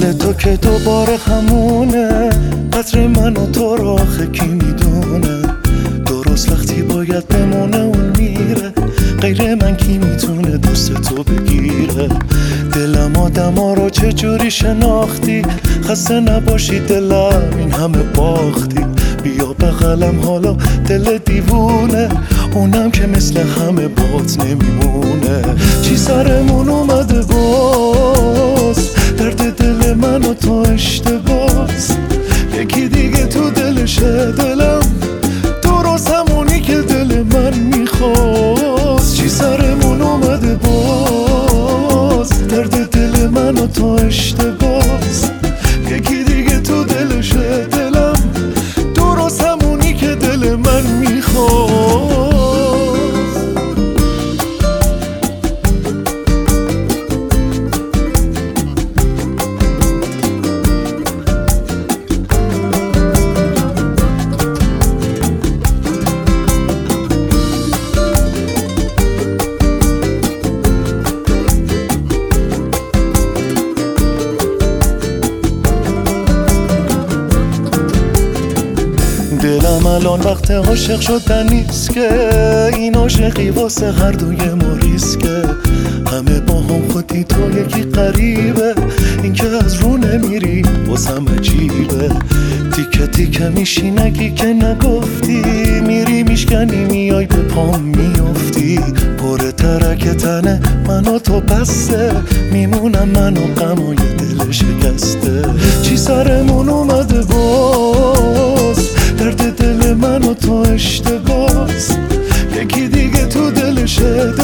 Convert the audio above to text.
مثل تو که دوباره همونه، قدر من و تو را آخه کی میدونه. درست وقتی باید بمونه اون میره، غیر من کی میتونه دوست تو بگیره. دلم آدما رو چجوری شناختی، خسته نباشی دلم این همه باختی. بیا بغلم حالا دل دیوونه، اونم که مثل همه بات نمیمونه. چی سرمون اومده باز، درد دل من و تو اشتباس. یکی دیگه تو دلشه دلم، درست همونی که دل من میخواست. چی سرمون اومده باز، درد دل من و تو اشتباس. یکی دیگه تو دلشه دلم، درست همونی که دل من میخواست. دلم الان وقت عاشق شدن نیست که، این عاشقی واسه هر دوی ما ریسکه. همه با هم خودی تو یکی قریبه، این که از رو نمیری واسم عجیبه. تیکه تیکه میشی نگی که نگفتی، میری میشکنی میای به پام میافتی. پر ترک تنه من و تو بسته، میمونم من و غم و یه دل شکسته. چی سرمون اومده باز، درد دل من و تو اشتباس. یکی دیگه تو دلشه